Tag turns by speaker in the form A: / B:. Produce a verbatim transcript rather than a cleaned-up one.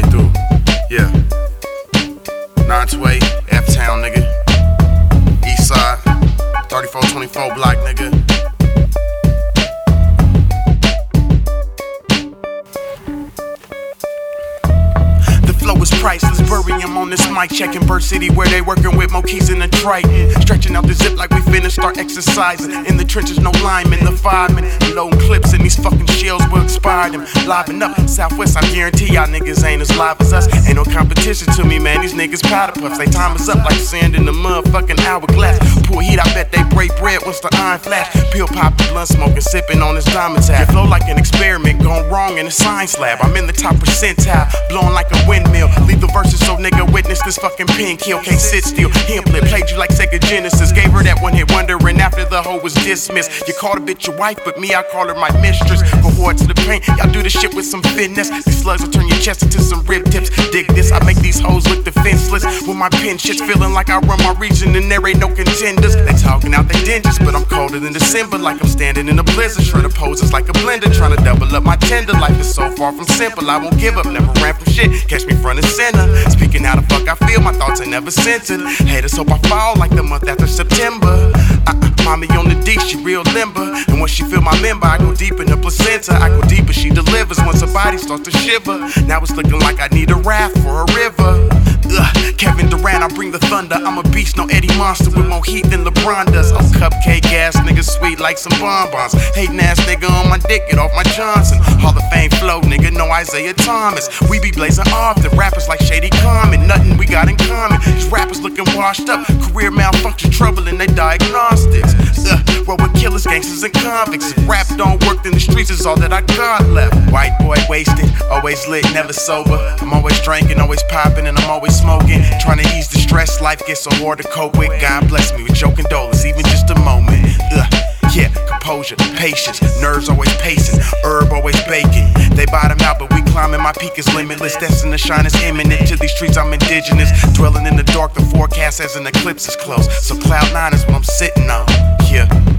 A: way through. Yeah. nine two eight, F-Town, nigga. East side, thirty-four twenty-four block, nigga. Flow is priceless, bury him on this mic. Checking Bird City where they working with more keys in the Triton. Stretching out the zip like we finna start exercising. In the trenches, no linemen, the firemen. Loading clips and these fucking shells will expire them. Liven up, Southwest, I guarantee y'all niggas ain't as live as us. Ain't no competition to me, man, these niggas powder puffs. They time is up like sand in the motherfucking hourglass. Pour heat, I bet they break bread once the iron flash. Pill popping, blunt smoking, sipping on this diamond tap. Flow like an experiment, gone wrong in a science lab. I'm in the top percentile, blowing like a windmill. Leave the verses so nigga witness this fucking pen kill. Can't sit still, him play, played you like Sega Genesis. Gave her that one hit wonder and after the hoe was dismissed. You called a bitch your wife, but me I call her my mistress. Go hard to the paint, y'all do this shit with some finesse. These slugs will turn your chest into some rib tips. Dig this, I make these hoes look defenseless. With my pen shit's feeling like I run my region and there ain't no contenders. They talking out they dinges, but I'm colder than December. Like I'm standing in a blizzard. Shred of poses like a blender, trying to double up my tender. Life is so far from simple, I won't give up, never ran from shit. Catch me front and center, speaking how the fuck I feel, my thoughts are never centered. Haters hope I fall like the month after September. uh-uh, Mommy on the D, she real limber. And when she feel my member, I go deep in the placenta. I go deeper, she delivers once her body starts to shiver. Now it's looking like I need a raft for a river. Ugh, Kevin Durant, I bring the thunder. I'm a beast, no Eddie Monster with more heat than LeBron does. I'm cupcake ass nigga, sweet like some bonbons. Hating ass nigga on my dick, get off my Johnson. Hall of Fame flow, nigga, no Isaiah Thomas. We be blazing off the rappers like Shady Common. Nothing we got in common. These rappers looking washed up, career malfunction, trouble in their diagnostics. Ugh, well, we're killers, gangsters, and convicts. If rap don't work, then the streets is all that I got left. White boy wasted, always lit, never sober. I'm always drinking, always popping, and I'm always smoking. Trying to ease the stress, life gets so hard to cope with. God bless me with your condolence, even just a moment. Ugh. Yeah, composure, patience, nerves always pacing, herb always baking. They bottom out, but we climbing, my peak is limitless. Destined to shine is imminent, to these streets I'm indigenous. Dwelling in the dark, the forecast has an eclipse is close. So cloud nine is what I'm sitting on, yeah.